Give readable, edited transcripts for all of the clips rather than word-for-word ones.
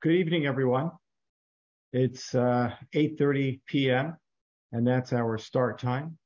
Good evening, everyone. It's 8:30 p.m. and that's our start time.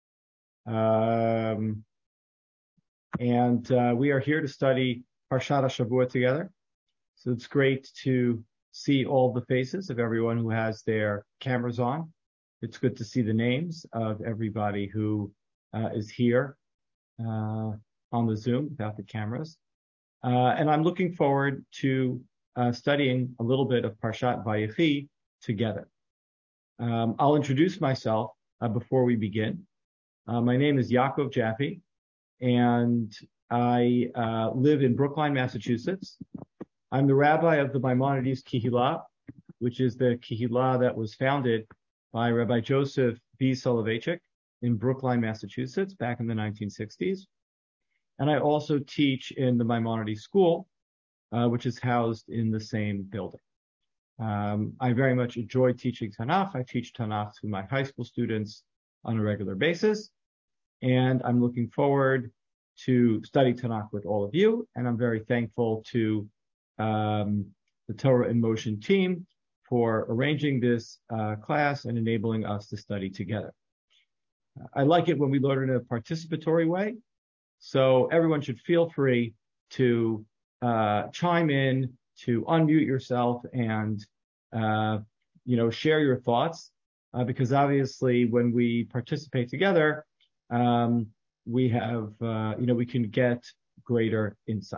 We are here to study Parshat HaShavua together. So it's great to see all the faces of everyone who has their cameras on. It's good to see the names of everybody who is here on the Zoom without the cameras. And I'm looking forward to studying a little bit of Parshat Vayechi together. I'll introduce myself before we begin. My name is Yaakov Jaffe, and I live in Brookline, Massachusetts. I'm the rabbi of the Maimonides Kehillah, which is the Kehillah that was founded by Rabbi Joseph B. Soloveitchik in Brookline, Massachusetts, back in the 1960s. And I also teach in the Maimonides School, which is housed in the same building. I very much enjoy teaching Tanakh. I teach Tanakh to my high school students on a regular basis, and I'm looking forward to study Tanakh with all of you. And I'm very thankful to the Torah in Motion team for arranging this class and enabling us to study together. I like it when we learn in a participatory way, so everyone should feel free to chime in, to unmute yourself and, share your thoughts, because obviously when we participate together, we have, we can get greater insight.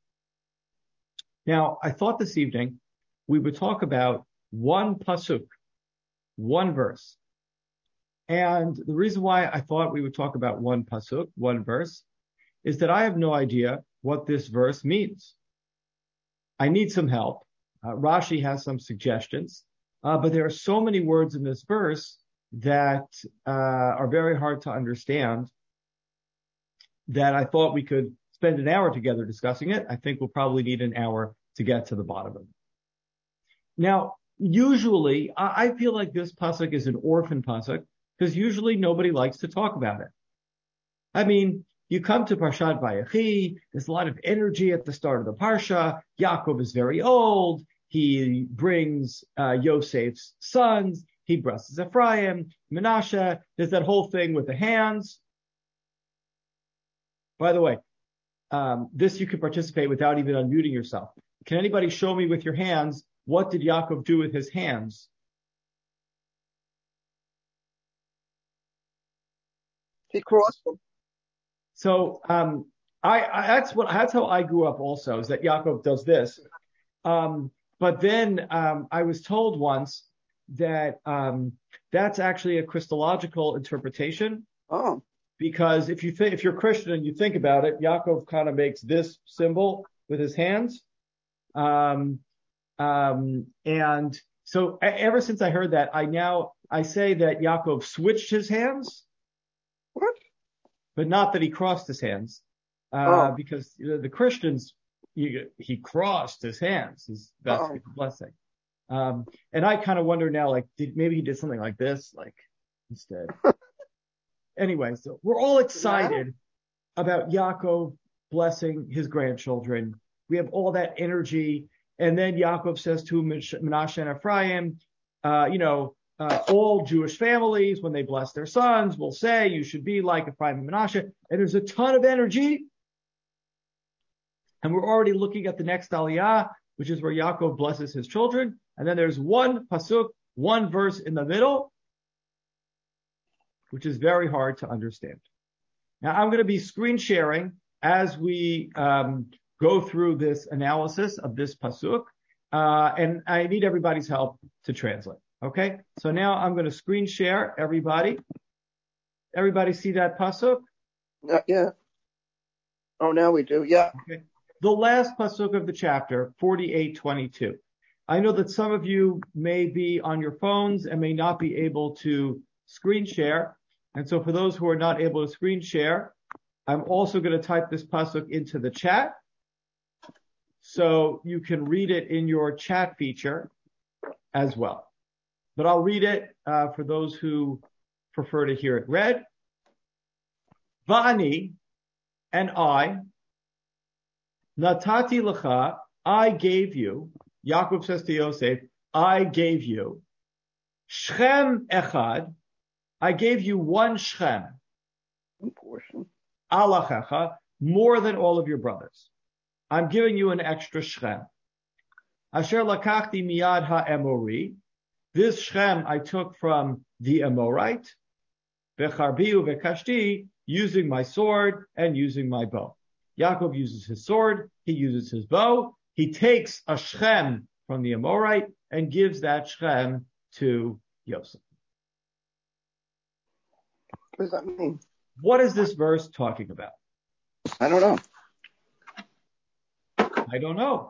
Now, I thought this evening we would talk about one pasuk, one verse. And the reason why I thought we would talk about one pasuk, one verse, is that I have no idea what this verse means. I need some help. Rashi has some suggestions, but there are so many words in this verse that are very hard to understand that I thought we could spend an hour together discussing it. I think we'll probably need an hour to get to the bottom of it. Now, usually, I feel like this pasuk is an orphan pasuk because usually nobody likes to talk about it. I mean, you come to Parshat Vayechi, there's a lot of energy at the start of the Parsha. Yaakov is very old. He brings Yosef's sons. He blesses Ephraim, Menashe. There's that whole thing with the hands. By the way, this you can participate without even unmuting yourself. Can anybody show me with your hands, what did Yaakov do with his hands? He crossed them. So, that's how I grew up also, is that Yaakov does this. But then, I was told once that, that's actually a Christological interpretation. Oh. Because if you're Christian and you think about it, Yaakov kind of makes this symbol with his hands. And so ever since I heard that, I say that Yaakov switched his hands. What? But not that he crossed his hands, because the Christians, he crossed his hands. That's the blessing. And I kind of wonder now, maybe he did something like this, instead. Anyway, so we're all excited about Yaakov blessing his grandchildren. We have all that energy. And then Yaakov says to Menashe and Ephraim, all Jewish families, when they bless their sons, will say, you should be like Ephraim and Menashe. And there's a ton of energy. And we're already looking at the next Aliyah, which is where Yaakov blesses his children. And then there's one pasuk, one verse in the middle, which is very hard to understand. Now, I'm going to be screen sharing as we go through this analysis of this pasuk. And I need everybody's help to translate. Okay, so now I'm going to screen share everybody. Everybody see that pasuk? Yeah. Oh, now we do. Yeah. Okay. The last pasuk of the chapter, 48:22. I know that some of you may be on your phones and may not be able to screen share. And so for those who are not able to screen share, I'm also going to type this pasuk into the chat so you can read it in your chat feature as well. But I'll read it for those who prefer to hear it read. Va'ani, and I, natati lecha, I gave you, Yaakov says to Yosef, I gave you Shechem Echad. I gave you one Shechem. One portion. Alachecha, more than all of your brothers. I'm giving you an extra Shechem. Asher lakachti miyad ha'emori. This Shechem I took from the Amorite. Vecharbiu vekashti, using my sword and using my bow. Yaakov uses his sword. He uses his bow. He takes a Shechem from the Amorite and gives that Shechem to Yosef. What does that mean? What is this verse talking about? I don't know. I don't know.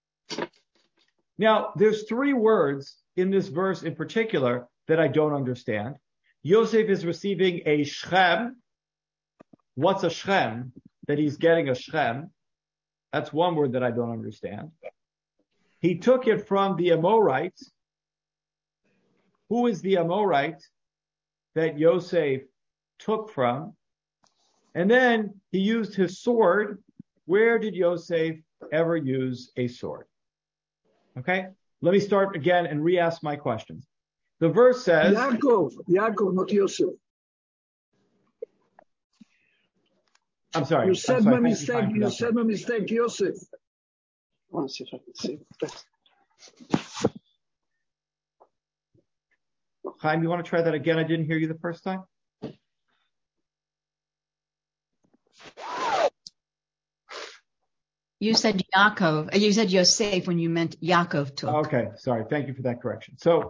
Now, there's three words in this verse in particular that I don't understand. Yosef is receiving a Shechem. What's a Shechem? That he's getting a Shechem. That's one word that I don't understand. He took it from the Amorite. Who is the Amorite that Yosef took from? And then he used his sword. Where did Yosef ever use a sword? Okay, let me start again and re-ask my questions. The verse says... Yaakov, not Yosef. I'm sorry. You said by mistake, Yosef. I want to see if I can see this. Chaim, you want to try that again? I didn't hear you the first time. You said Yaakov. You said Yosef when you meant Yaakov took. Okay, sorry. Thank you for that correction. So,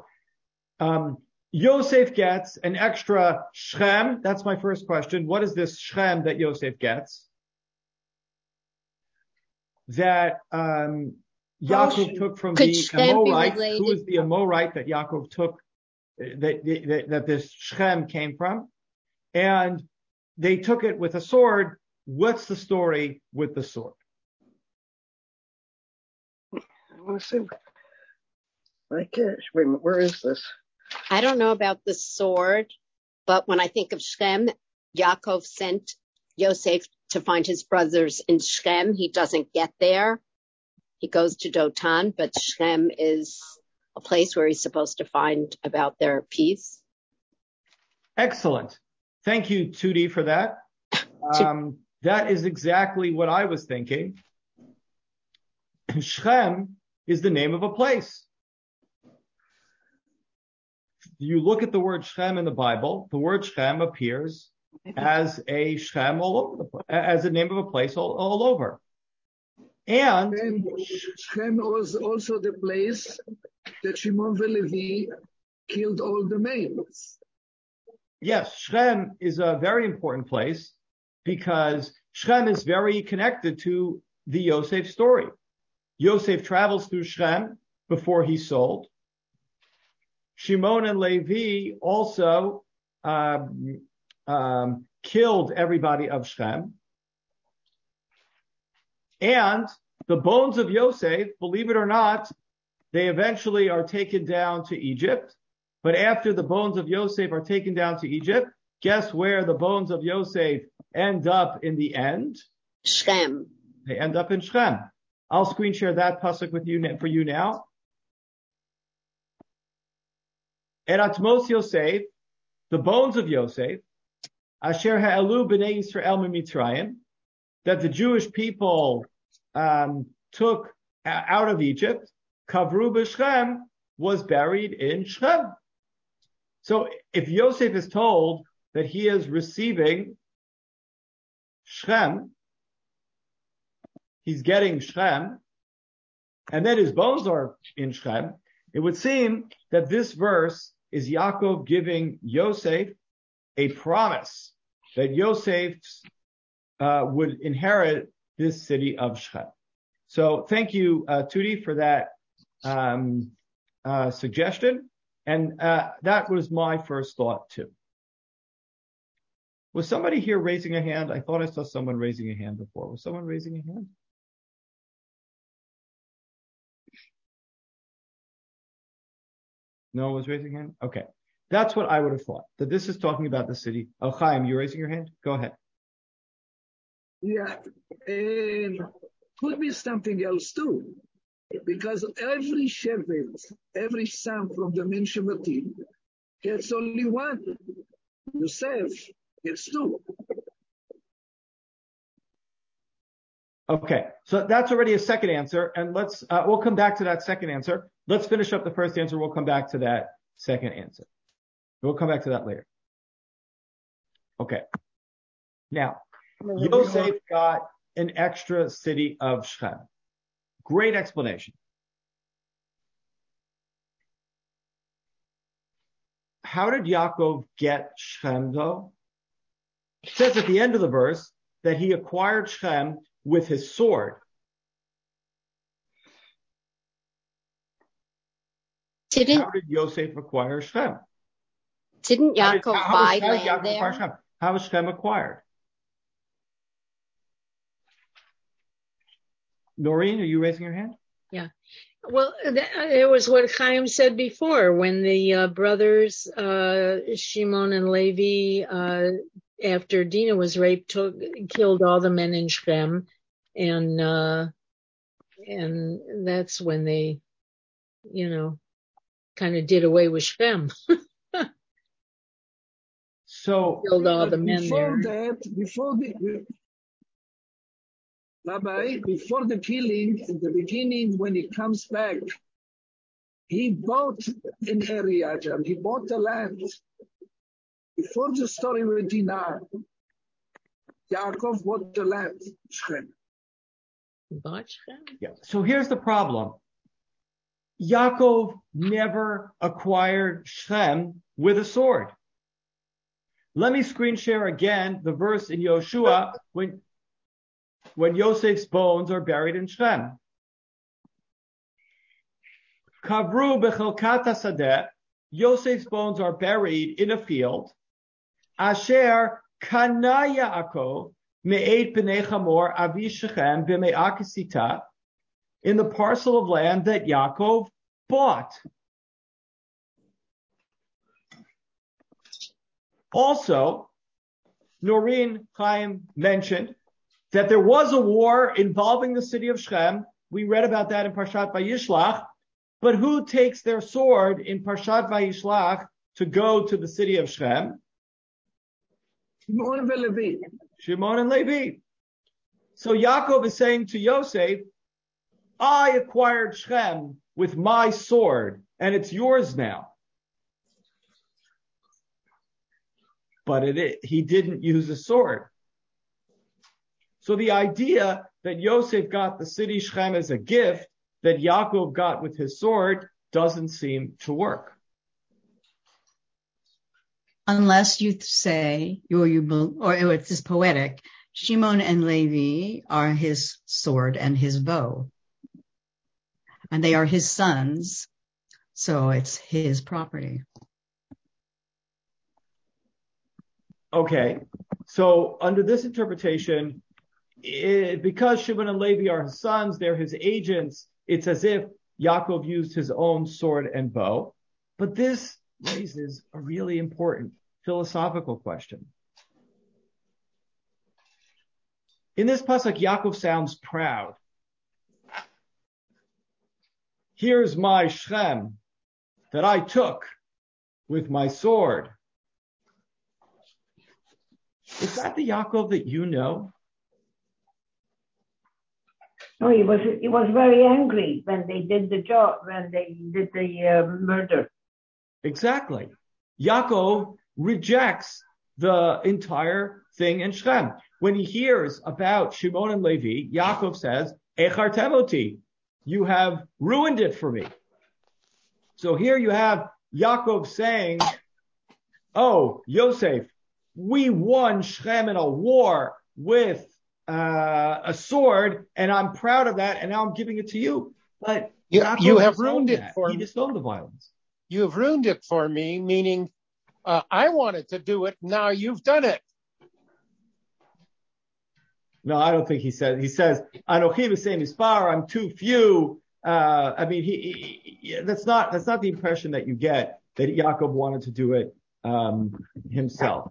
Yosef gets an extra Shechem. That's my first question. What is this Shechem that Yosef gets? That Yaakov took from the Amorite. Who is the Amorite that Yaakov took? That this Shechem came from, and they took it with a sword. What's the story with the sword? I want to see. My gosh, wait a minute, where is this? I don't know about the sword, but when I think of Shechem, Yaakov sent Yosef to find his brothers in Shechem. He doesn't get there. He goes to Dotan, but Shechem is a place where he's supposed to find about their peace. Excellent. Thank you, Tudi, for that. That is exactly what I was thinking. Shechem is the name of a place. You look at the word Shechem in the Bible, the word Shechem appears as a Shechem all over the place, as a name of a place all over. And Shechem was also the place that Shimon Levi killed all the males. Yes, Shechem is a very important place because Shechem is very connected to the Yosef story. Yosef travels through Shechem before he's sold. Shimon and Levi also killed everybody of Shechem. And the bones of Yosef, believe it or not, they eventually are taken down to Egypt. But after the bones of Yosef are taken down to Egypt, guess where the bones of Yosef end up in the end? Shechem. They end up in Shechem. I'll screen share that pasuk with you for you now. Eratmos Yosef, the bones of Yosef, Asher ha'elu b'nei Yisrael mitzrayim, that the Jewish people took out of Egypt, Kavru b'Shechem, was buried in Shechem. So if Yosef is told that he is receiving Shechem, he's getting Shechem, and then his bones are in Shechem, it would seem that this verse is Yaakov giving Yosef a promise that Yosef would inherit this city of Shechem. So thank you, Tudi, for that suggestion. And that was my first thought, too. Was somebody here raising a hand? I thought I saw someone raising a hand before. Was someone raising a hand? No one was raising a hand? Okay. That's what I would have thought, that this is talking about the city. Oh, Chaim, you're raising your hand? Go ahead. Yeah. Could be something else too. Because every shevet, every son from the main shevatim gets only one. Yosef gets two. Okay, so that's already a second answer, and we'll come back to that second answer. Let's finish up the first answer. We'll come back to that second answer. We'll come back to that later. Okay. Now, Yosef got an extra city of Shechem. Great explanation. How did Yaakov get Shechem, though? It says at the end of the verse that he acquired Shechem with his sword. How did Yosef acquire Shechem? Didn't Yaakov buy land there? How was Shechem acquired? Noreen, are you raising your hand? Yeah. Well, it was what Chaim said before, when the brothers, Shimon and Levi, after Dinah was raped, killed all the men in Shechem, and that's when they, kind of did away with Shechem. So killed all the men before there. Before the killing, in the beginning, when he comes back, he bought an area, he bought the land. Before the story with Dinah, Yaakov bought the land, Shechem. Bought Shechem? Yeah. So here's the problem. Yaakov never acquired Shechem with a sword. Let me screen share again the verse in Yoshua when Yosef's bones are buried in Shechem. Kavru bechelkat hasadeh, Yosef's bones are buried in a field. Asher kana Yaakov me'ed pnei chamor avi Shechem b'me'ah kesita, in the parcel of land that Yaakov bought. Also, Noreen Chaim mentioned that there was a war involving the city of Shechem. We read about that in Parshat Vayishlach. But who takes their sword in Parshat Vayishlach to go to the city of Shechem? Shimon and Levi. So Yaakov is saying to Yosef, I acquired Shechem with my sword, and it's yours now. But he didn't use a sword. So the idea that Yosef got the city Shechem as a gift that Yaakov got with his sword doesn't seem to work. Unless you say, or it's just poetic, Shimon and Levi are his sword and his bow. And they are his sons, so it's his property. Okay, so under this interpretation, because Shimon and Levi are his sons, they're his agents, it's as if Yaakov used his own sword and bow. But this raises a really important philosophical question. In this pasuk, Yaakov sounds proud. Here's my Shechem that I took with my sword. Is that the Yaakov that you know? No, he was very angry when they did the job, when they did the murder. Exactly. Yaakov rejects the entire thing in Shechem. When he hears about Shimon and Levi, Yaakov says, Echartem oti, you have ruined it for me. So here you have Yaakov saying, oh, Yosef, we won Shechem in a war with a sword, and I'm proud of that, and now I'm giving it to you. But you have ruined it for me. He disowned the violence. You have ruined it for me, meaning I wanted to do it. Now you've done it. No, I don't think he says. He says, "Anochi v'sei mispar." I'm too few. I mean, that's not the impression that you get that Yaakov wanted to do it himself.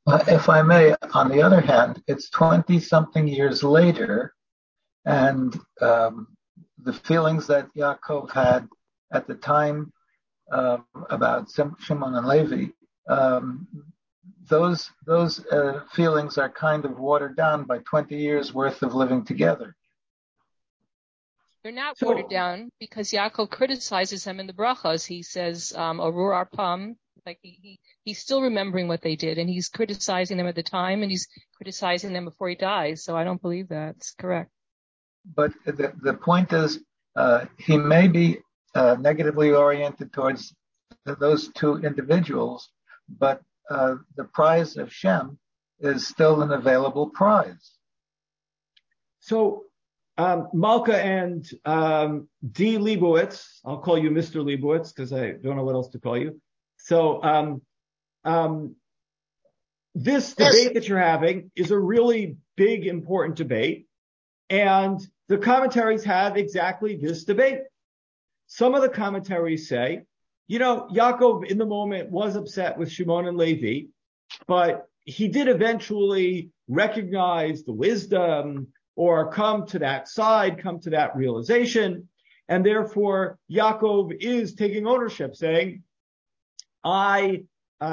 If I may, on the other hand, it's 20-something years later, and the feelings that Yaakov had at the time about Shimon and Levi, those feelings are kind of watered down by 20 years worth of living together. They're not watered down because Yaakov criticizes them in the brachos. He says, "Arur arpam," like he's still remembering what they did, and he's criticizing them at the time, and he's criticizing them before he dies. So I don't believe that's correct. But the point is, he may be negatively oriented towards those two individuals, but the prize of Shem is still an available prize. So, Malka and D. Leibowitz, I'll call you Mr. Leibowitz because I don't know what else to call you. So, this debate that you're having is a really big, important debate, and the commentaries have exactly this debate. Some of the commentaries say, Yaakov in the moment was upset with Shimon and Levi, but he did eventually recognize the wisdom or come to that side, come to that realization. And therefore, Yaakov is taking ownership, saying, I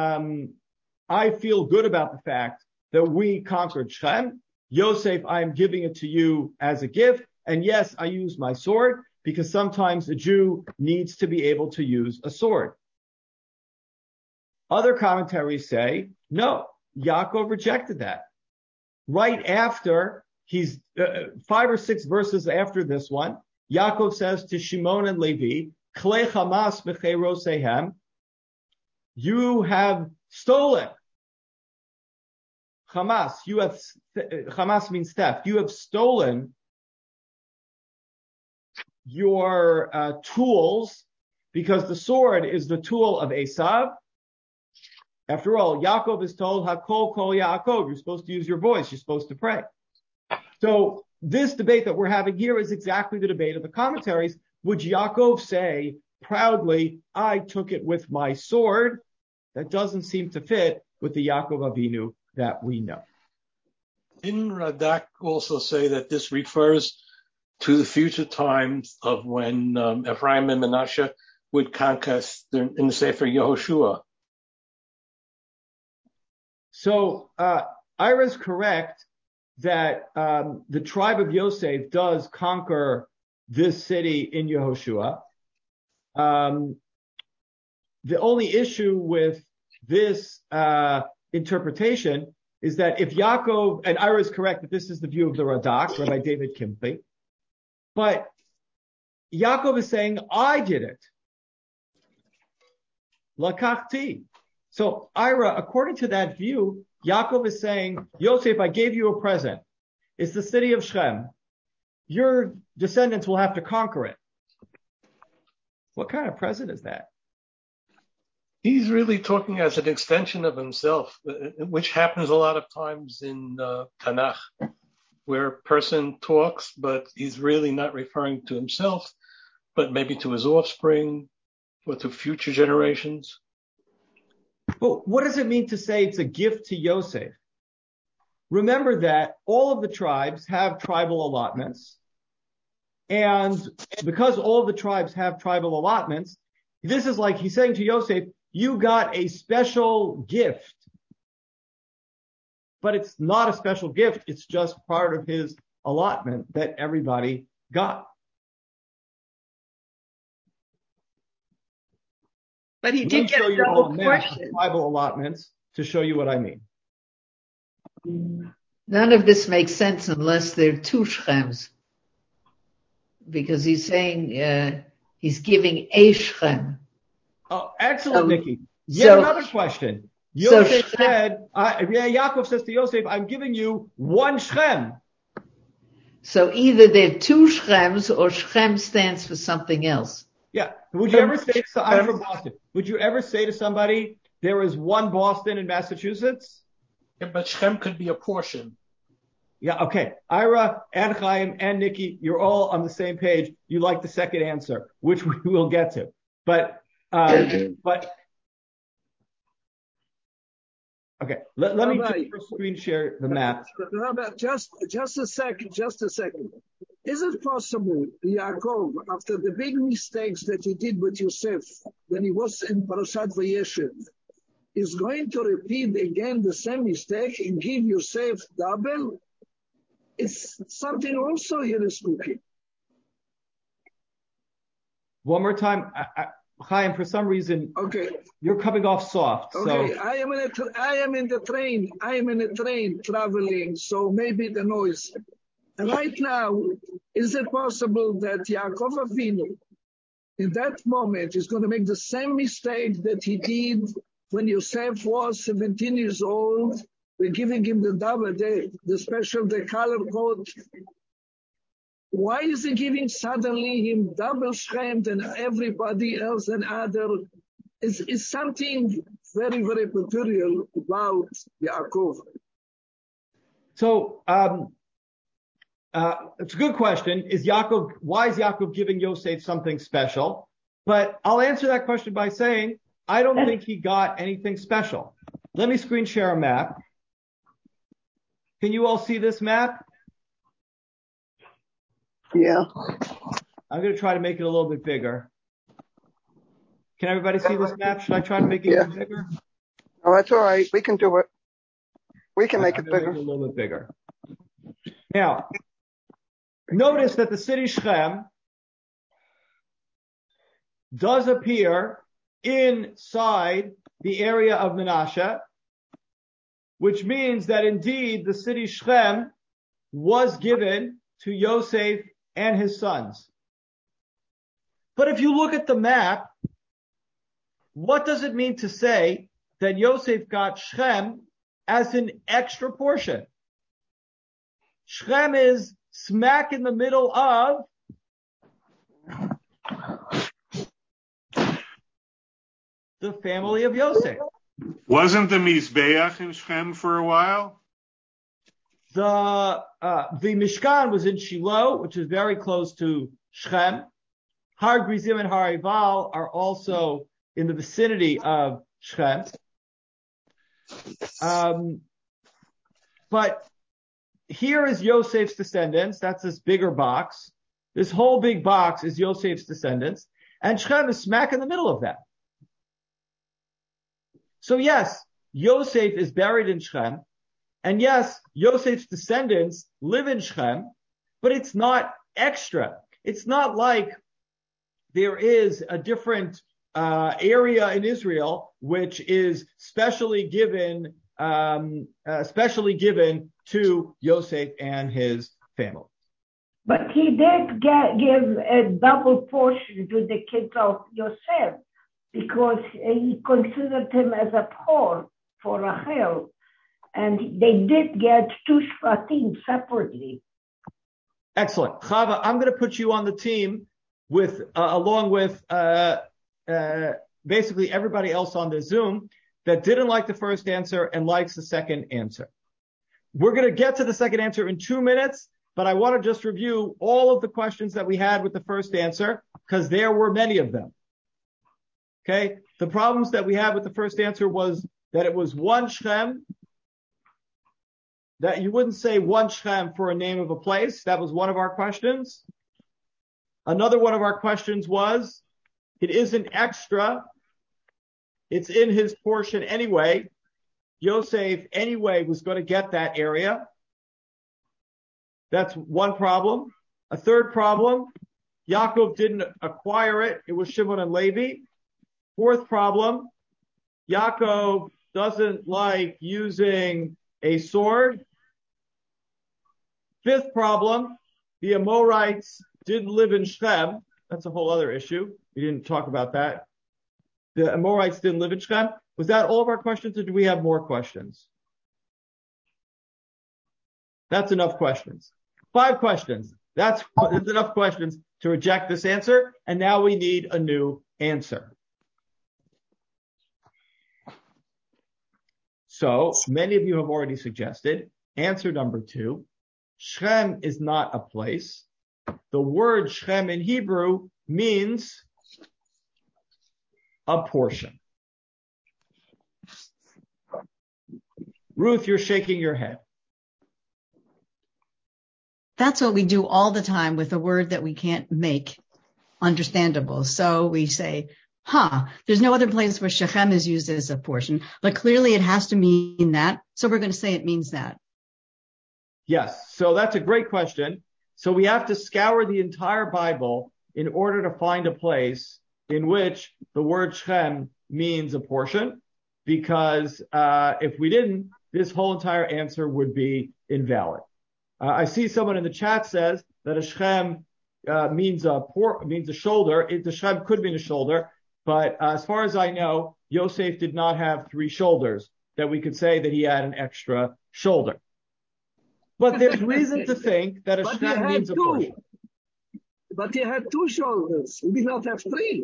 feel good about the fact that we conquered Shechem. Yosef, I'm giving it to you as a gift. And yes, I use my sword because sometimes a Jew needs to be able to use a sword. Other commentaries say, no, Yaakov rejected that. Right after, he's 5 or 6 verses after this one, Yaakov says to Shimon and Levi, Klei Hamas b'cheirosehem, you have stolen. Hamas means theft. You have stolen your tools, because the sword is the tool of Esav. After all, Yaakov is told, Hakol kol Yaakov, you're supposed to use your voice, you're supposed to pray. So this debate that we're having here is exactly the debate of the commentaries. Would Yaakov say proudly, I took it with my sword? That doesn't seem to fit with the Yaakov Avinu that we know. Didn't Radak also say that this refers to the future times of when Ephraim and Manasseh would conquer in the Sefer Yehoshua? So Ira's correct that the tribe of Yosef does conquer this city in Yehoshua. The only issue with this interpretation is that if Yaakov, and Ira is correct that this is the view of the Radak, Rabbi David Kimpe, but Yaakov is saying, I did it. Lakachti. So Ira, according to that view, Yaakov is saying, Yosef, I gave you a present. It's the city of Shechem. Your descendants will have to conquer it. What kind of present is that? He's really talking as an extension of himself, which happens a lot of times in Tanakh, where a person talks, but he's really not referring to himself, but maybe to his offspring or to future generations. Well, what does it mean to say it's a gift to Yosef? Remember that all of the tribes have tribal allotments. And because all of the tribes have tribal allotments, this is like he's saying to Yosef, you got a special gift. But it's not a special gift. It's just part of his allotment that everybody got. But he did get a double portion. Tribal allotments to show you what I mean. None of this makes sense unless there are 2 Shechems. Because he's saying he's giving a Shechem. Oh, excellent, Nikki. Another question. Yosef said, Yaakov says to Yosef, I'm giving you 1 Shechem. So either there are 2 Shechems or Shechem stands for something else. Yeah. Would you ever say to I'm from Boston? Would you ever say to somebody, there is 1 Boston in Massachusetts? Yeah, but Shechem could be a portion. Yeah, okay. Ira and Chaim and Nikki, you're all on the same page. You like the second answer, which we will get to. But Okay, let me Rabbi, just screen share the map. Rabbi, just a second. Is it possible, Yaakov, after the big mistakes that he did with Yosef, when he was in Parashat Vayeshev, is going to repeat again the same mistake and give Yosef double? It's something also here is cooking. One more time, Chaim, for some reason, okay, you're coming off soft. Okay, so. I am in the train. I am in a train traveling, so maybe the noise. Right now, is it possible that Yaakov Avinu, in that moment, is going to make the same mistake that he did when Yosef was 17 years old? We're giving him the double, the color code. Why is he giving suddenly him double Shem than everybody else and other? It's something very, very peculiar about Yaakov. So, it's a good question. Why is Yaakov giving Yosef something special? But I'll answer that question by saying, I don't think he got anything special. Let me screen share a map. Can you all see this map? Yeah. I'm going to try to make it a little bit bigger. Can everybody see this map? Should I try to make it even bigger? Oh, that's all right. We can do it. We can make it bigger. Make it a little bit bigger. Now, notice that the city Shechem does appear inside the area of Menashe, which means that indeed the city Shechem was given to Yosef and his sons. But if you look at the map, what does it mean to say that Yosef got Shechem as an extra portion? Shechem is smack in the middle of the family of Yosef. Wasn't the Mizbeach in Shechem for a while? The Mishkan was in Shiloh, which is very close to Shechem. Har Grizim and Har Eval are also in the vicinity of Shechem. But here is Yosef's descendants. That's this bigger box. This whole big box is Yosef's descendants. And Shechem is smack in the middle of that. So yes, Yosef is buried in Shechem. And yes, Yosef's descendants live in Shechem, but it's not extra. It's not like there is a different area in Israel which is specially given to Yosef and his family. But he did give a double portion to the kids of Yosef because he considered him as a pawn for Rachel. And they did get 2 shvatim separately. Excellent. Chava, I'm going to put you on the team with, along with, basically everybody else on the Zoom that didn't like the first answer and likes the second answer. We're going to get to the second answer in 2 minutes, but I want to just review all of the questions that we had with the first answer because there were many of them. Okay. The problems that we had with the first answer was that it was one Shechem, that you wouldn't say one Shechem for a name of a place. That was one of our questions. Another one of our questions was, it isn't extra. It's in his portion anyway. Yosef anyway was going to get that area. That's one problem. A third problem, Yaakov didn't acquire it. It was Shimon and Levi. Fourth problem, Yaakov doesn't like using a sword. Fifth problem, the Amorites didn't live in Shechem. That's a whole other issue. We didn't talk about that. The Amorites didn't live in Shechem. Was that all of our questions, or do we have more questions? That's enough questions. 5 questions. That's enough questions to reject this answer. And now we need a new answer. So many of you have already suggested answer number 2. Shechem is not a place. The word Shechem in Hebrew means a portion. Ruth, you're shaking your head. That's what we do all the time with a word that we can't make understandable. So we say, there's no other place where Shechem is used as a portion, but clearly it has to mean that. So we're going to say it means that. Yes. So that's a great question. So we have to scour the entire Bible in order to find a place in which the word Shechem means a portion, because if we didn't, this whole entire answer would be invalid. I see someone in the chat says that a Shechem means a shoulder. The Shechem could mean a shoulder, but as far as I know, Yosef did not have 3 shoulders that we could say that he had an extra shoulder. But there's reason to think that a Shechem means a portion. But he had 2 shoulders. He did not have 3.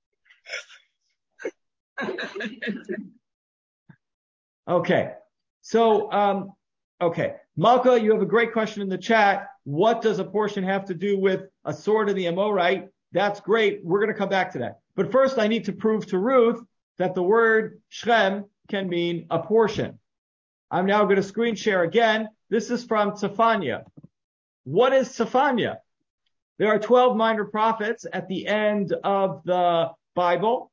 Okay. So, okay. Malka, you have a great question in the chat. What does a portion have to do with a sword in the Amorite? That's great. We're going to come back to that. But first, I need to prove to Ruth that the word Shechem can mean a portion. I'm now going to screen share again. This is from Tzefania. What is Tzefania? There are 12 minor prophets at the end of the Bible.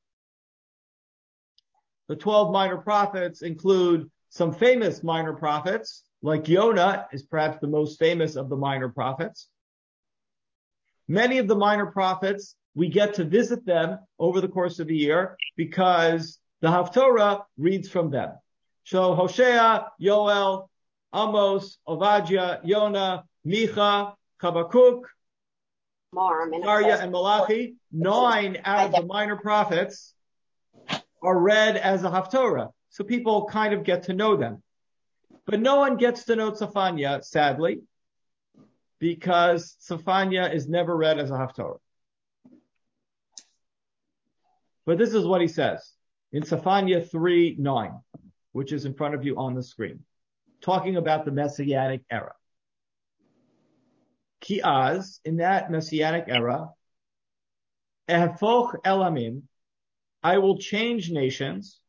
The 12 minor prophets include some famous minor prophets, like Yonah is perhaps the most famous of the minor prophets. Many of the minor prophets, we get to visit them over the course of a year because the Haftorah reads from them. So Hosea, Yoel, Amos, Obadiah, Yonah, Micha, Habakkuk, Zechariah, and Malachi, 9 out of the minor prophets are read as a Haftorah. So people kind of get to know them. But no one gets to know Tzefania, sadly, because Tzefania is never read as a Haftorah. But this is what he says in Tzefania 3:9, which is in front of you on the screen, talking about the Messianic era. Ki az, in that Messianic era, ehefoch elamim, I will change nations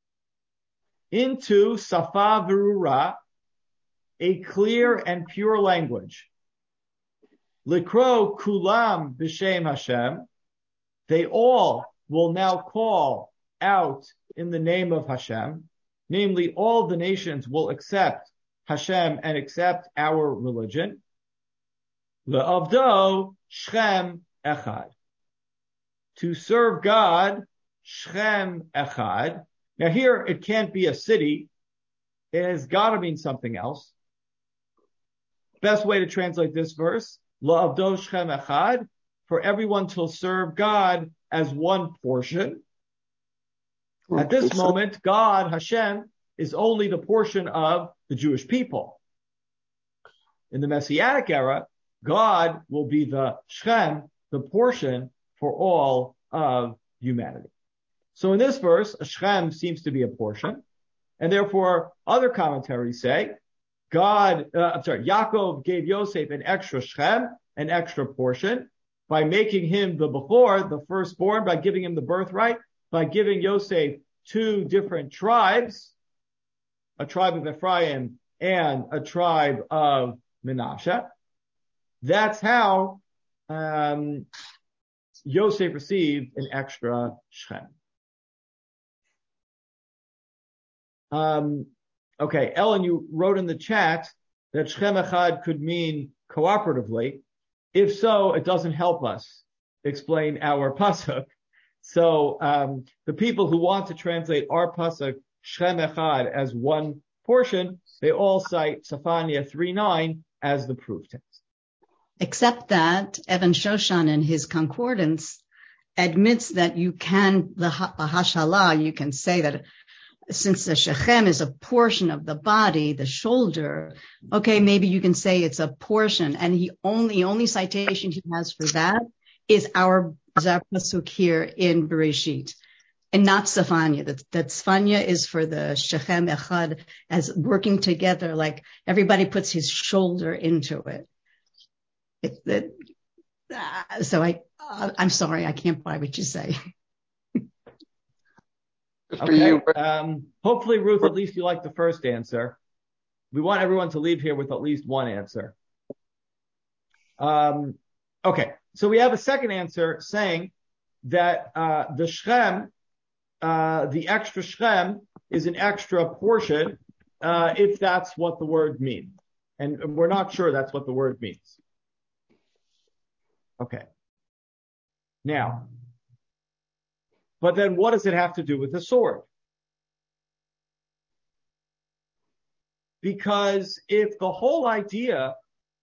into safa verura, a clear and pure language. Likro kulam b'shem Hashem, they all will now call out in the name of Hashem, namely all the nations will accept Hashem and accept our religion. Le'avdo Shechem echad, to serve God, Shechem echad. Now here, it can't be a city. It has got to mean something else. Best way to translate this verse, La'avdo Shechem echad, for everyone to serve God as one portion. At this moment, God, Hashem, is only the portion of the Jewish people. In the Messianic era, God will be the Shechem, the portion for all of humanity. So in this verse, a Shechem seems to be a portion, and therefore other commentaries say Yaakov gave Yosef an extra Shechem, an extra portion, by making him the Bechor, the firstborn, by giving him the birthright, by giving Yosef 2 different tribes, a tribe of Ephraim and a tribe of Menashe. That's how Yosef received an extra Shechem. Okay, Ellen, you wrote in the chat that Shechem Echad could mean cooperatively. If so, it doesn't help us explain our pasuk. So the people who want to translate our pasuk Shechem Echad as one portion, they all cite Tzefania 3:9 as the proof text. Except that Evan Shoshan in his concordance admits that you can, the Hashalah, you can say that since the Shechem is a portion of the body, the shoulder, okay, maybe you can say it's a portion. And the only citation he has for that is our pasuk here in Bereshit, and not Tzefania. That Tzefania is for the Shechem Echad as working together, like everybody puts his shoulder into it. So I'm sorry, I can't buy what you say. Okay. Hopefully, Ruth, at least you like the first answer. We want everyone to leave here with at least one answer. Okay, so we have a second answer saying that the Shechem, the extra Shechem, is an extra portion, if that's what the word means. And we're not sure that's what the word means. Okay. Now, but then what does it have to do with the sword? Because if the whole idea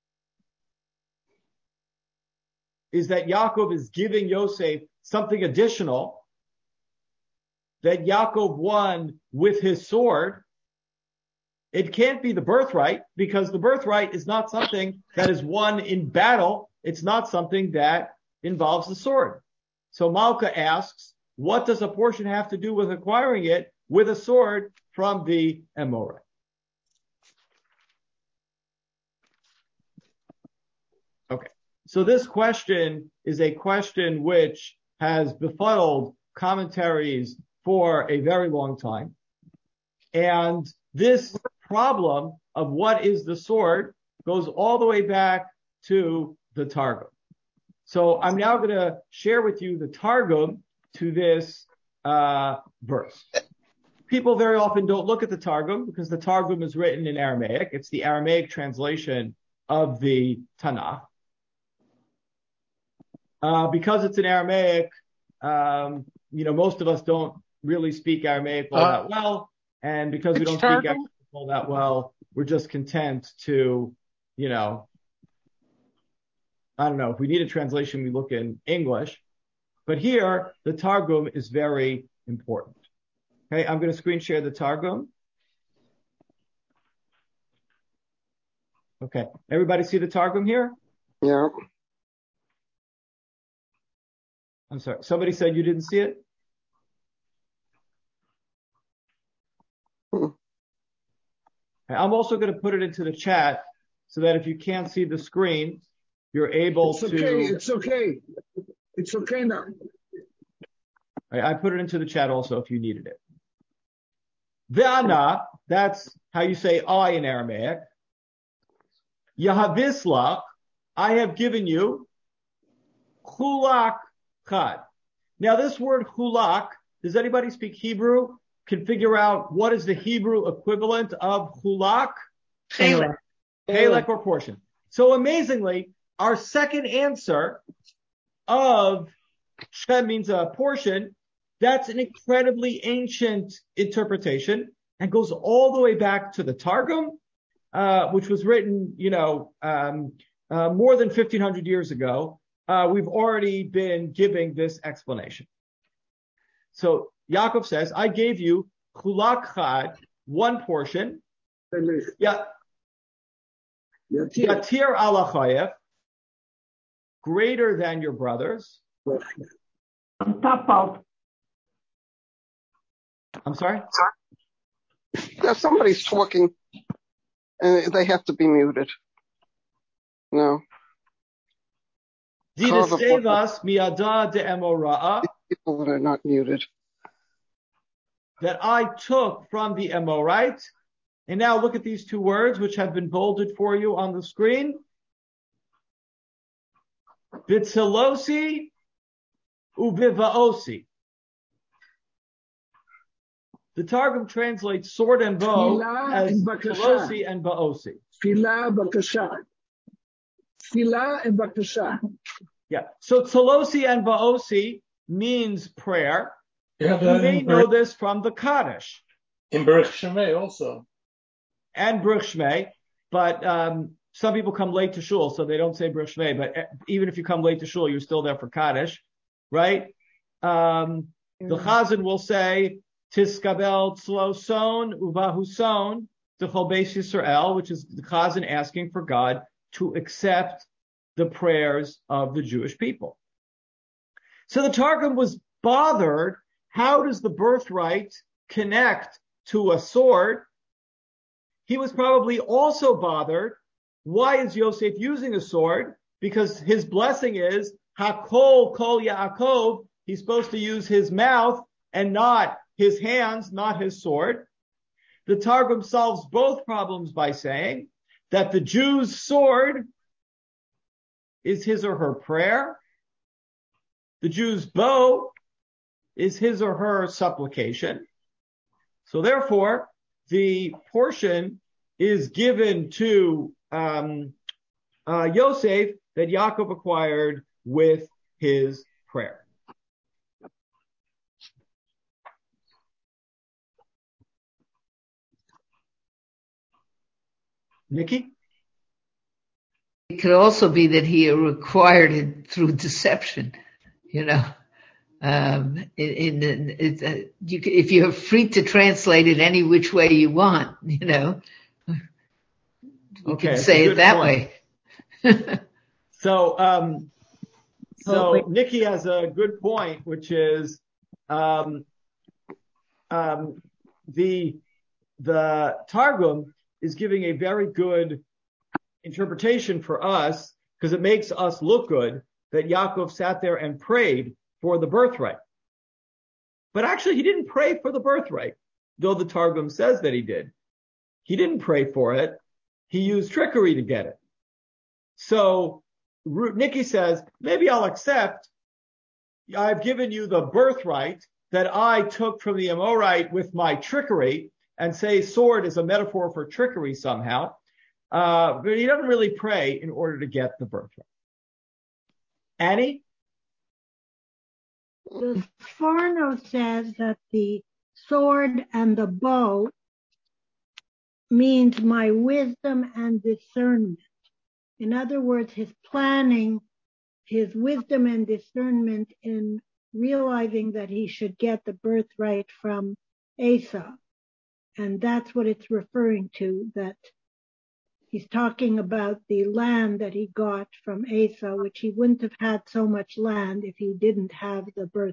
is that Yaakov is giving Yosef something additional that Yaakov won with his sword, it can't be the birthright, because the birthright is not something that is won in battle. It's not something that involves the sword. So Malka asks, what does a portion have to do with acquiring it with a sword from the Amorite? Okay. So this question is a question which has befuddled commentaries for a very long time. And this problem of what is the sword goes all the way back to the Targum. So I'm now going to share with you the Targum to this verse. People very often don't look at the Targum because the Targum is written in Aramaic. It's the Aramaic translation of the Tanakh. Because it's in Aramaic, most of us don't really speak Aramaic all that well. And because we don't speak Aramaic all that well, we're just content to, I don't know, if we need a translation, we look in English. But here, the Targum is very important. Okay, I'm going to screen share the Targum. Okay, everybody see the Targum here? Yeah. I'm sorry, somebody said you didn't see it? I'm also going to put it into the chat so that if you can't see the screen, you're able to... It's okay now. I put it into the chat also if you needed it. Ve'ana, that's how you say I in Aramaic. Yahavislach, I have given you. Chulak chad. Now this word chulak, does anybody speak Hebrew? Can figure out what is the Hebrew equivalent of chulak? Chelek. Chelek or portion. So amazingly, our second answer of Shem means a portion. That's an incredibly ancient interpretation and goes all the way back to the Targum, which was written, more than 1,500 years ago. We've already been giving this explanation. So Yaakov says, I gave you chulak chad, one portion. Yatir alachayev, greater than your brothers. On top of. I'm sorry? Yeah, somebody's talking and they have to be muted. No. Didasevas miada de emora'a. People that are not muted. That I took from the Amorite. And now look at these two words which have been bolded for you on the screen. Bitzilosi ubivaosi. The Targum translates sword and bow as Tzilosi and Baosi. Tfilah bakasha. Tfilah and bakasha. Yeah. So Tzilosi and Baosi means prayer. Yeah, you may know this from the Kaddish. In Baruch Shemay also. And Baruch Shemay, but some people come late to shul, so they don't say Baruch Shemay, but even if you come late to shul, you're still there for Kaddish, right? The Chazan will say, Tiskabel Tzloson Uvahuson D'chol Beis Yisrael, which is the Chazan asking for God to accept the prayers of the Jewish people. So the Targum was bothered. How does the birthright connect to a sword? He was probably also bothered. Why is Yosef using a sword? Because his blessing is Hakol Kol Yaakov. He's supposed to use his mouth and not his hands, not his sword. the Targum solves both problems by saying that the Jew's sword is his or her prayer. The Jew's bow is his or her supplication. So therefore, the portion is given to Yosef that Yaakov acquired with his prayer. Nikki? It could also be that he acquired it through deception, if you're free to translate it any which way you want, you can say it that way. So Nikki has a good point, which is the Targum is giving a very good interpretation for us because it makes us look good that Yaakov sat there and prayed for the birthright. But actually, he didn't pray for the birthright, though the Targum says that he did. He didn't pray for it. He used trickery to get it. So Nikki says, maybe I'll accept. I've given you the birthright that I took from the Amorite with my trickery, and say sword is a metaphor for trickery somehow. But he doesn't really pray in order to get the birthright. Annie? The Sforno says that the sword and the bow means my wisdom and discernment. In other words, his planning, his wisdom and discernment in realizing that he should get the birthright from Esau. And that's what it's referring to, that he's talking about the land that he got from Esau, which he wouldn't have had so much land if he didn't have the birthright.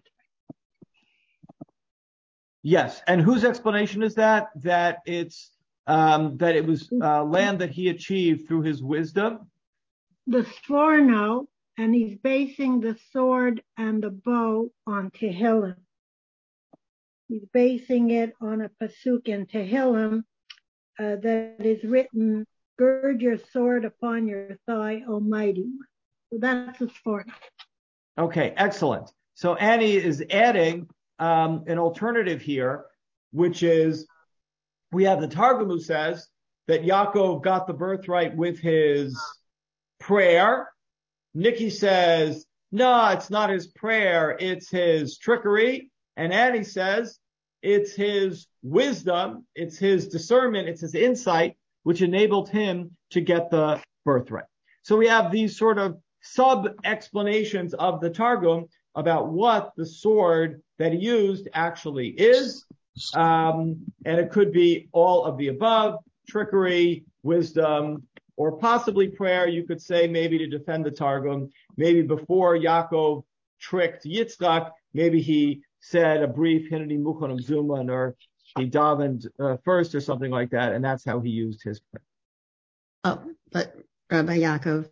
Yes, and whose explanation is that? That it's that it was land that he achieved through his wisdom? The Sforno, and he's basing the sword and the bow on Tehillim. He's basing it on a pasuk in Tehillim that is written, "Gird your sword upon your thigh, Almighty One." So that's the Sforno. Okay, excellent. So Annie is adding an alternative here, which is we have the Targum who says that Yaakov got the birthright with his prayer. Nikki says, no, it's not his prayer, it's his trickery. And Annie says it's his wisdom, it's his discernment, it's his insight, which enabled him to get the birthright. So we have these sort of sub-explanations of the Targum about what the sword that he used actually is. And it could be all of the above, trickery, wisdom, or possibly prayer. You could say maybe to defend the Targum, maybe before Yaakov tricked Yitzchak, maybe he said a brief Hineni Muchanim Zuman, or he davened first or something like that, and that's how he used his prayer. Oh, but Rabbi Yaakov,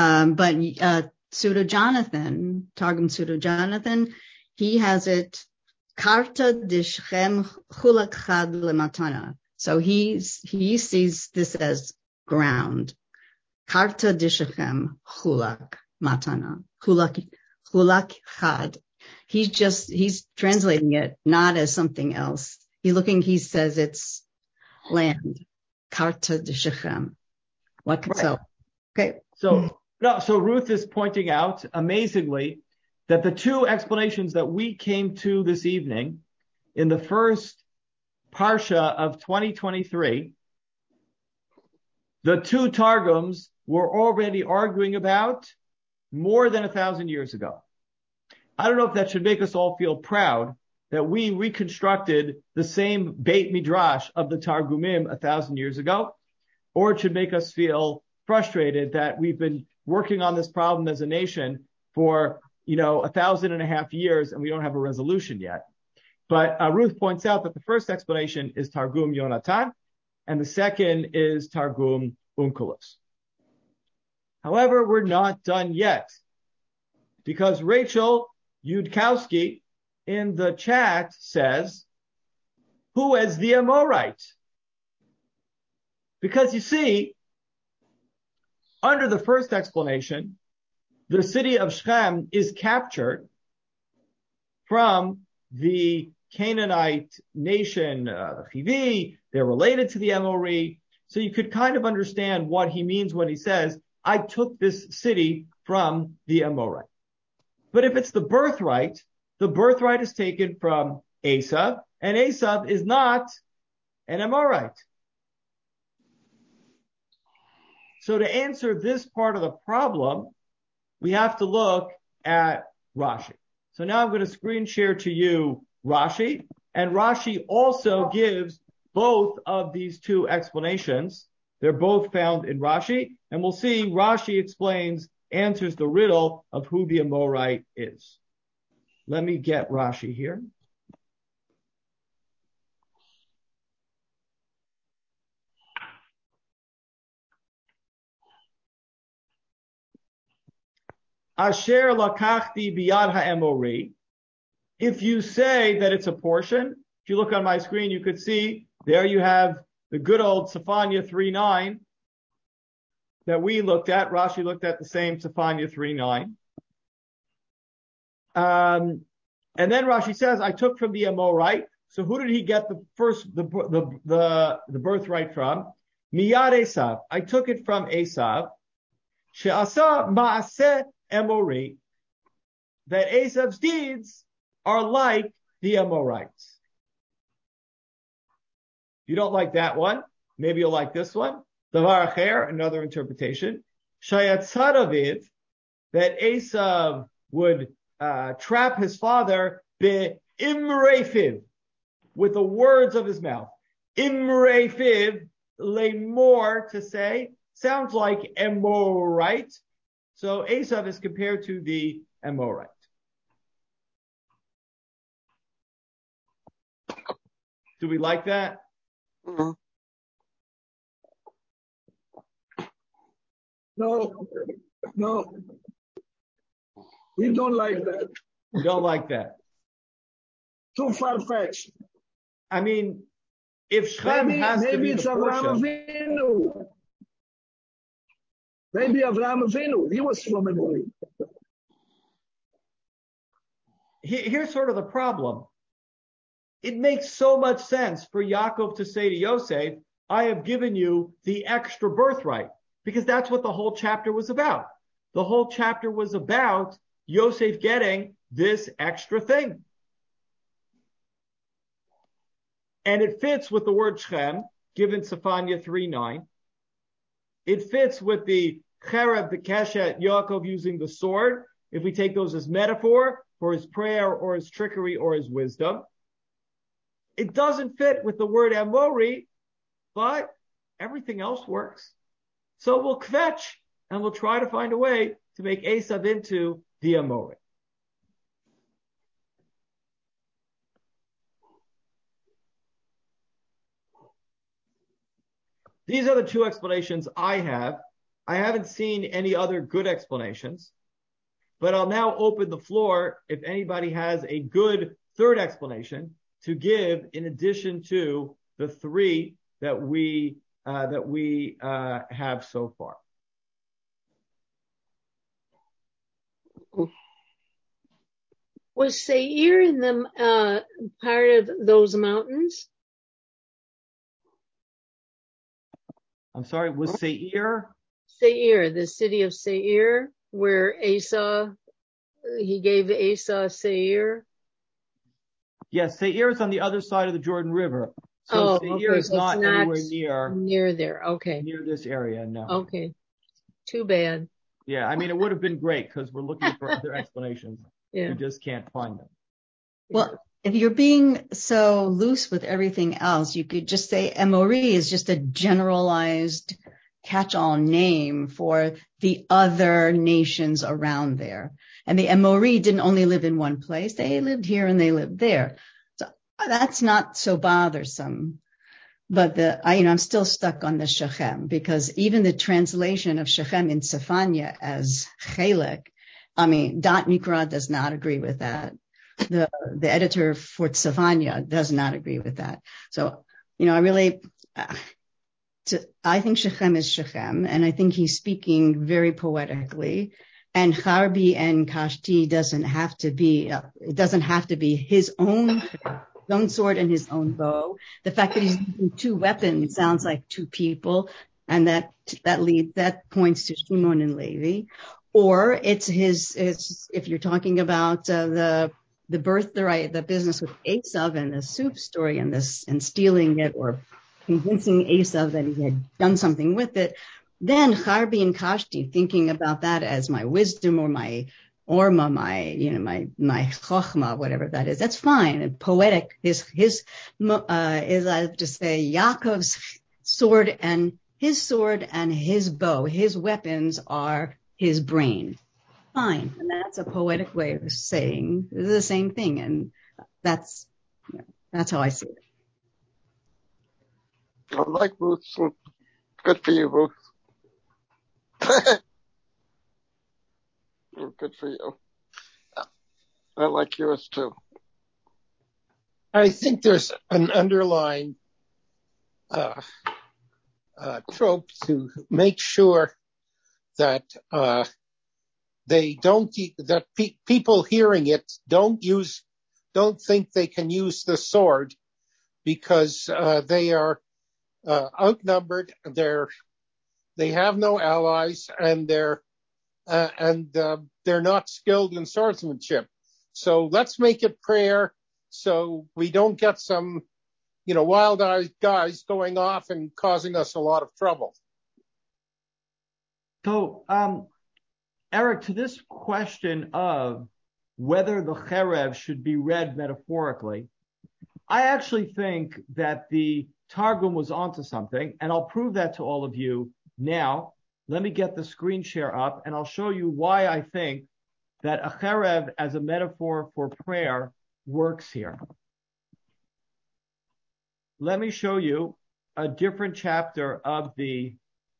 Pseudo-Jonathan, Targum Pseudo-Jonathan, he has it, Karta dishchem chulak chad lematana. So he sees this as ground. Karta dishchem chulak matana. Chulak chad. He's translating it not as something else. He says it's land. Karta dishchem. What? Right. So, okay. So Ruth is pointing out, amazingly, that the two explanations that we came to this evening in the first Parsha of 2023, the two Targums were already arguing about more than 1,000 years ago. I don't know if that should make us all feel proud that we reconstructed the same Beit Midrash of the Targumim 1,000 years ago, or it should make us feel frustrated that we've been working on this problem as a nation for 1,500 years and we don't have a resolution yet. But Ruth points out that the first explanation is Targum Yonatan, and the second is Targum Onkelos. However, we're not done yet, because Rachel Yudkowski in the chat says, who is the Amorite? Because you see, under the first explanation, the city of Shechem is captured from the Canaanite nation, the Chivi. They're related to the Amori. So you could kind of understand what he means when he says, I took this city from the Amorite. But if it's the birthright is taken from Esav, and Esav is not an Amorite. So to answer this part of the problem, we have to look at Rashi. So now I'm going to screen share to you Rashi, and Rashi also gives both of these two explanations. They're both found in Rashi, and we'll see Rashi answers the riddle of who the Amorite is. Let me get Rashi here. Asher lakachti biyad ha'emori. If you say that it's a portion, if you look on my screen, you could see there you have the good old Sephania 3:9 that we looked at. Rashi looked at the same Sephania 3:9. And then Rashi says, I took from the Amorite. So who did he get the birthright from? Miyad Esav. I took it from Esav. She'asa ma'aseh Amori. That Esav's deeds are like the Amorites. If you don't like that one, maybe you'll like this one. Davar acher, another interpretation. Shayatzadavid, that Esav would trap his father be'imreifiv, with the words of his mouth. Imreifiv, lemor, to say, sounds like Amorite. So Esav is compared to the Amorite. Do we like that? Mm-hmm. No. We don't like that. We don't like that. Too far-fetched. I mean, if Shechem has to be the portion... Maybe Avraham Avinu, he was from Amori. Here's sort of the problem. It makes so much sense for Yaakov to say to Yosef, I have given you the extra birthright, because that's what the whole chapter was about. The whole chapter was about Yosef getting this extra thing. And it fits with the word Shechem, given Sephania 3:9. It fits with the Chereb, the Keshet, Yaakov using the sword, if we take those as metaphor for his prayer or his trickery or his wisdom. It doesn't fit with the word Amori, but everything else works. So we'll kvetch, and we'll try to find a way to make Esav into the Amori. These are the two explanations I have. I haven't seen any other good explanations, but I'll now open the floor if anybody has a good third explanation to give in addition to the three that we have so far. Was Seir in the part of those mountains? I'm sorry, was Seir? Seir, the city of Seir, where he gave Esau Seir. Yes, Seir is on the other side of the Jordan River. So Seir is not anywhere near there. Okay. Near this area, no. Okay. Too bad. Yeah, I mean, it would have been great because we're looking for other explanations. Yeah. We just can't find them. Well, if you're being so loose with everything else, you could just say Amori is just a generalized catch-all name for the other nations around there. And the Amori didn't only live in one place. They lived here and they lived there. So that's not so bothersome. But I'm still stuck on the Shechem, because even the translation of Shechem in Sephania as Chelek, Dat Mikra does not agree with that. The editor for Sephania does not agree with that. So, I really, I think Shechem is Shechem, and I think he's speaking very poetically. And Charbi and Kashti doesn't have to be his own sword and his own bow. The fact that he's using two weapons sounds like two people, and that points to Shimon and Levi. Or it's if you're talking about the birthright, the business with Esav and the soup story and stealing it or convincing Esav that he had done something with it, then Charbi and Kashti, thinking about that as my wisdom or my orma, my chokhmah, whatever that is, that's fine. And poetic is I have to say Yaakov's sword and his bow, his weapons are his brain. Fine, and that's a poetic way of saying the same thing, and that's how I see it. I like Ruth. Good for you, Ruth. Good for you. I like yours too. I think there's an underlying trope to make sure that people hearing it don't think they can use the sword because they are outnumbered. They have no allies, and they're not skilled in swordsmanship. So let's make it prayer, so we don't get some, wild-eyed guys going off and causing us a lot of trouble. So, Eric, to this question of whether the Cherev should be read metaphorically, I actually think that the Targum was onto something, and I'll prove that to all of you now. Let me get the screen share up, and I'll show you why I think that a Cherev as a metaphor for prayer works here. Let me show you a different chapter of the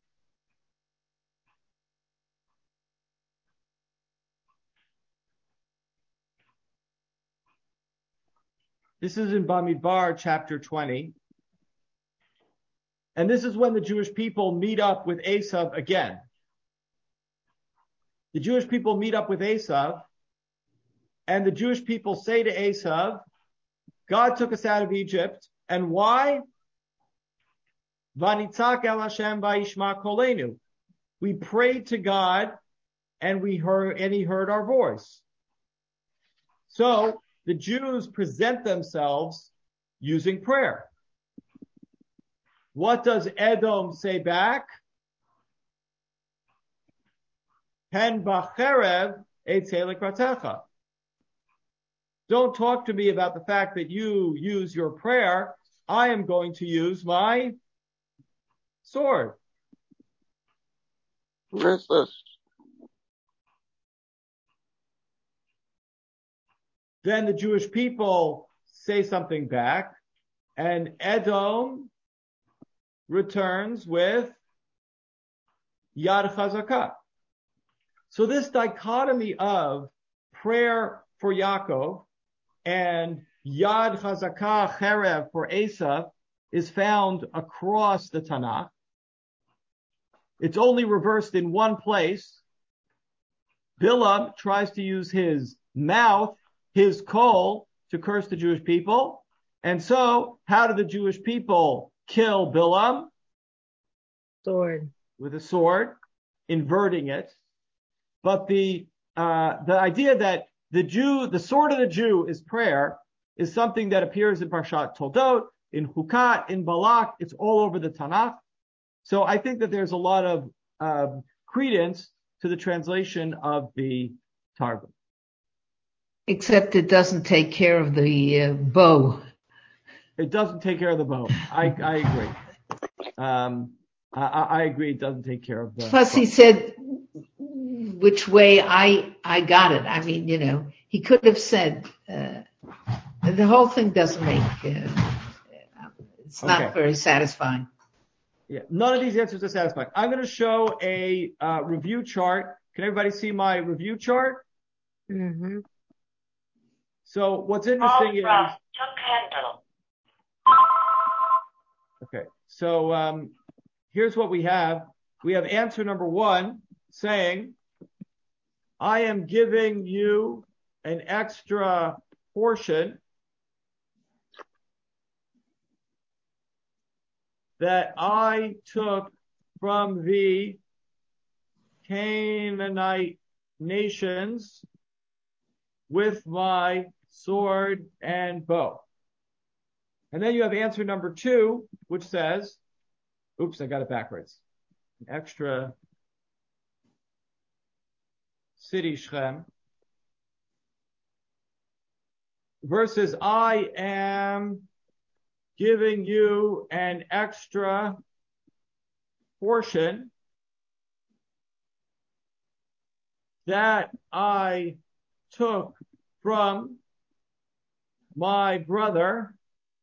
This is in Bamidbar, chapter 20. And this is when the Jewish people meet up with Esav again. The Jewish people meet up with Esav, and the Jewish people say to Esav, God took us out of Egypt, and why? Vanitzak el Hashem vayishma kolenu. We prayed to God, and he heard our voice. So the Jews present themselves using prayer. What does Edom say back? Hen b'cherev etzei lekratecha. Don't talk to me about the fact that you use your prayer. I am going to use my sword. Where's this? Then the Jewish people say something back, and Edom returns with Yad Chazakah. So this dichotomy of prayer for Yaakov and Yad Chazakah Cherev for Esav is found across the Tanakh. It's only reversed in one place. Bilam tries to use his mouth, his kol, to curse the Jewish people. And so, how do the Jewish people kill Bilam? Sword. With a sword, inverting it. But the idea that the sword of the Jew is prayer is something that appears in Parshat Toldot, in Hukat, in Balak. It's all over the Tanakh. So I think that there's a lot of credence to the translation of the Targum. Except it doesn't take care of the bow. It doesn't take care of the bow. I agree. I agree. It doesn't take care of the. Plus, he said, "Which way I got it." I mean, he could have said the whole thing doesn't make. It's not very satisfying. Yeah, none of these answers are satisfying. I'm going to show a review chart. Can everybody see my review chart? Mm-hmm. So what's interesting is. Okay, so here's what we have. We have answer number 1 saying, I am giving you an extra portion that I took from the Canaanite nations with my sword and bow. And then you have answer number 2, which says, oops, I got it backwards. An extra city Shechem versus I am giving you an extra portion that I took from my brother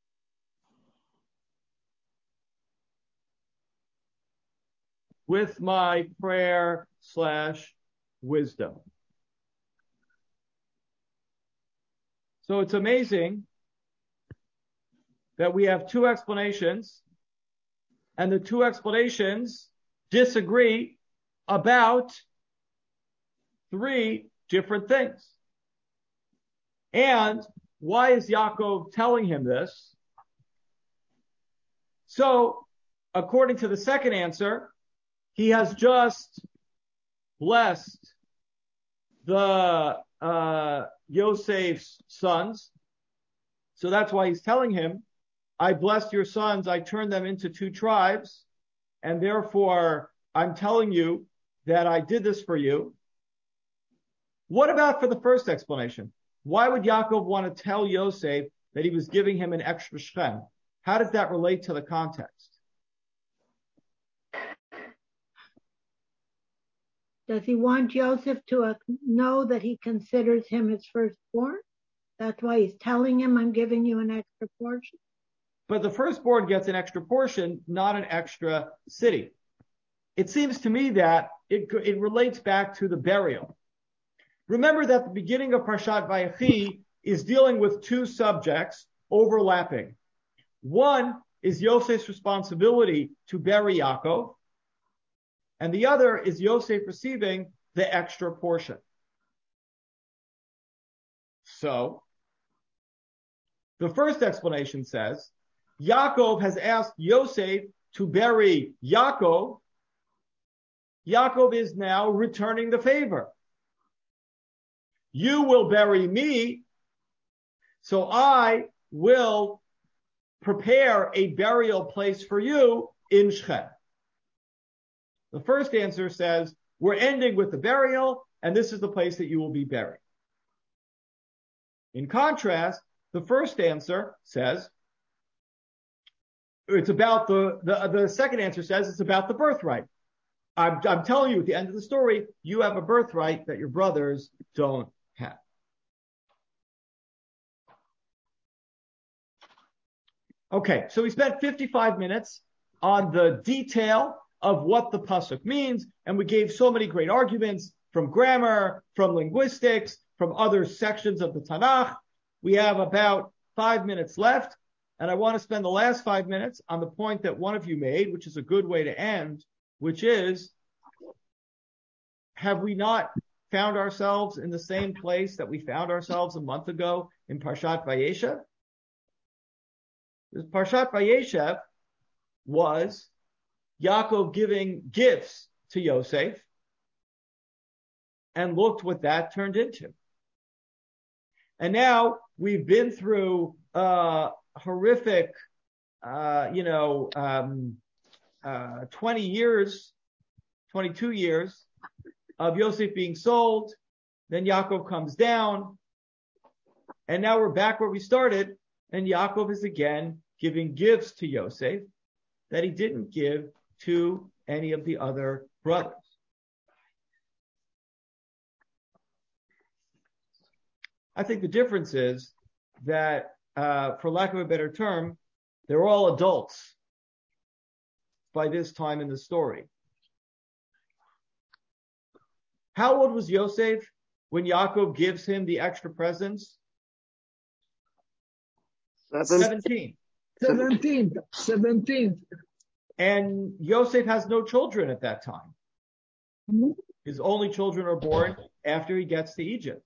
with my prayer/wisdom. So it's amazing that we have 2 explanations, and the 2 explanations disagree about 3 different things. And why is Yaakov telling him this? So, according to the second answer, he has just blessed the Yosef's sons. So that's why he's telling him, I blessed your sons, I turned them into 2 tribes, and therefore I'm telling you that I did this for you. What about for the first explanation? Why would Yaakov want to tell Yosef that he was giving him an extra Shechem? How does that relate to the context? Does he want Joseph to know that he considers him his firstborn? That's why he's telling him, I'm giving you an extra portion. But the firstborn gets an extra portion, not an extra city. It seems to me that it relates back to the burial. Remember that the beginning of Parshat Vayechi is dealing with 2 subjects overlapping. One is Yosef's responsibility to bury Yaakov, and the other is Yosef receiving the extra portion. So, the first explanation says, Yaakov has asked Yosef to bury Yaakov. Yaakov is now returning the favor. You will bury me, so I will prepare a burial place for you in Shechem. The first answer says, we're ending with the burial, and this is the place that you will be buried. In contrast, the first answer says, it's about the second answer says it's about the birthright. I'm telling you at the end of the story, you have a birthright that your brothers don't have. Okay, so we spent 55 minutes on the detail of what the pasuk means, and we gave so many great arguments from grammar, from linguistics, from other sections of the Tanakh. We have about 5 minutes left, and I want to spend the last 5 minutes on the point that one of you made, which is a good way to end, which is, have we not found ourselves in the same place that we found ourselves a month ago in Parshat Vayeshev? This Parshat Vayeshev was Yaakov giving gifts to Yosef, and looked what that turned into. And now we've been through horrific, 20 years, 22 years of Yosef being sold. Then Yaakov comes down, and now we're back where we started, and Yaakov is again giving gifts to Yosef that he didn't give to any of the other brothers. I think the difference is that, for lack of a better term, they're all adults by this time in the story. How old was Yosef when Yaakov gives him the extra presents? 17. 17. And Yosef has no children at that time. His only children are born after he gets to Egypt.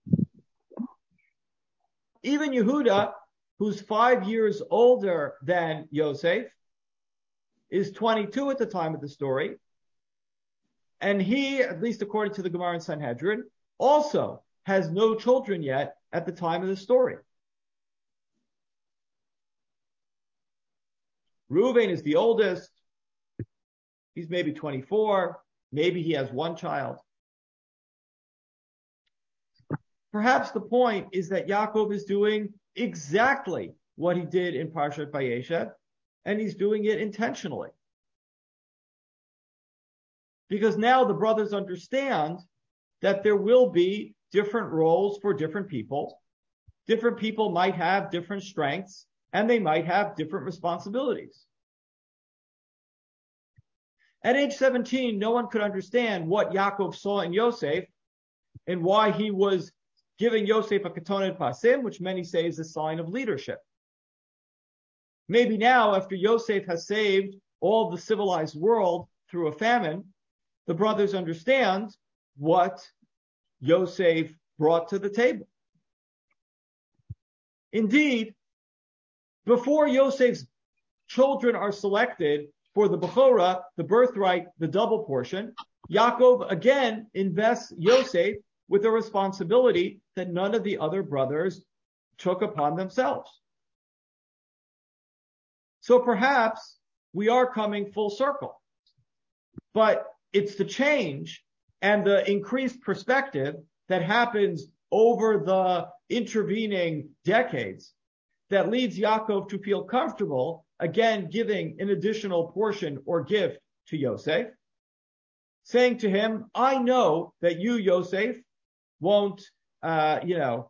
Even Yehuda, who's 5 years older than Yosef, is 22 at the time of the story. And he, at least according to the Gemara in Sanhedrin, also has no children yet at the time of the story. Reuven is the oldest. He's maybe 24. Maybe he has one child. Perhaps the point is that Yaakov is doing exactly what he did in Parshat Vayeshev, and he's doing it intentionally. Because now the brothers understand that there will be different roles for different people. Different people might have different strengths, and they might have different responsibilities. At age 17, no one could understand what Yaakov saw in Yosef and why he was giving Yosef a ketonet pasim, which many say is a sign of leadership. Maybe now, after Yosef has saved all the civilized world through a famine, the brothers understand what Yosef brought to the table. Indeed, before Yosef's children are selected for the Bechorah, the birthright, the double portion, Yaakov again invests Yosef with a responsibility that none of the other brothers took upon themselves. So perhaps we are coming full circle, but it's the change and the increased perspective that happens over the intervening decades that leads Yaakov to feel comfortable again giving an additional portion or gift to Yosef, saying to him, I know that you, Yosef, won't, mock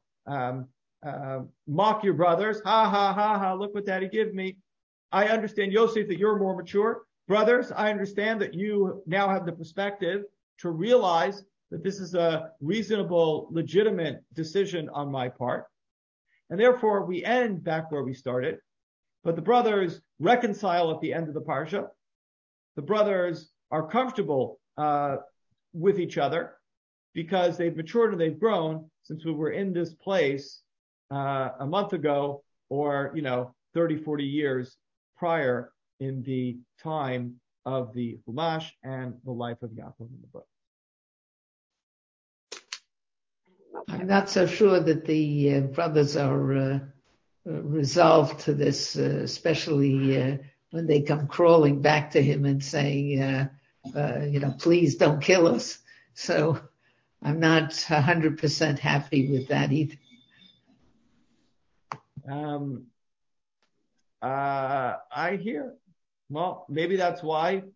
your brothers. Ha, ha, ha, ha, look what daddy gave me. I understand, Yosef, that you're more mature. Brothers, I understand that you now have the perspective to realize that this is a reasonable, legitimate decision on my part. And therefore, we end back where we started. But the brothers reconcile at the end of the parsha. The brothers are comfortable with each other because they've matured and they've grown since we were in this place a month ago or, 30, 40 years prior in the time of the Chumash and the life of Yaakov in the book. I'm not so sure that the brothers are resolved to this, especially when they come crawling back to him and saying, please don't kill us. So I'm not 100% happy with that either. I hear. Well, maybe that's why,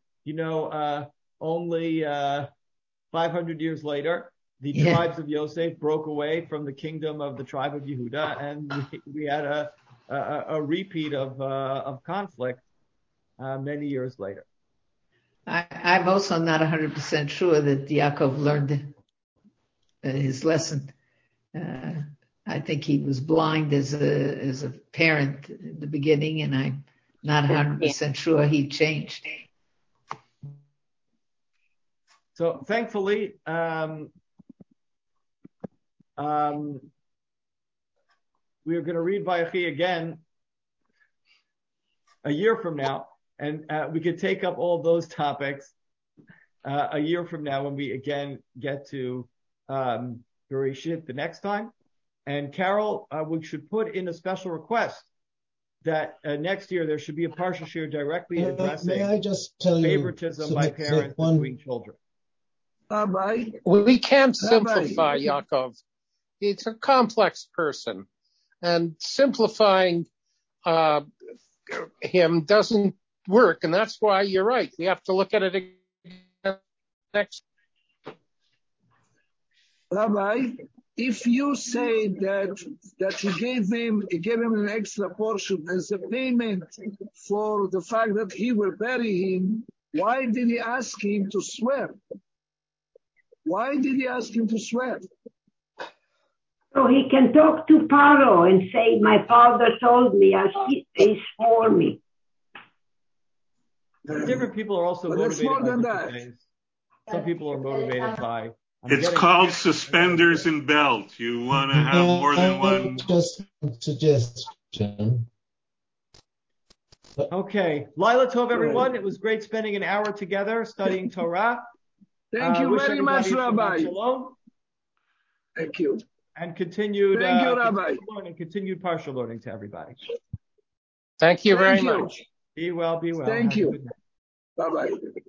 only 500 years later, the tribes of Yosef broke away from the kingdom of the tribe of Yehuda, and we had a repeat of conflict many years later. I'm also not 100% sure that Yaakov learned his lesson. I think he was blind as a parent in the beginning, and I'm not 100% sure he changed. So thankfully, we are going to read Vayechi again a year from now, and we could take up all those topics a year from now when we again get to Bereshit the next time. And Carol, we should put in a special request that next year there should be a parsha shir directly addressing may I just tell favoritism by parents between children. We can't simplify Yaakov. It's a complex person, and simplifying him doesn't work, and that's why you're right. We have to look at it again next. Rabbi, if you say that he gave him an extra portion as a payment for the fact that he will bury him, why did he ask him to swear? Why did he ask him to swear? So he can talk to Paro and say, my father told me, he swore me. Different people are also But it's more motivated by than different that. things. Some people are motivated by. It's called suspenders and belt. You want to have more than one. Just a suggestion. Okay. Laila Tov, everyone. It was great spending an hour together studying Torah. Thank you very much, Rabbi. Shalom. Thank you. And continued, Thank you, Rabbi. And continued partial learning to everybody. Thank you very much. Be well, be well. Thank you. Bye-bye.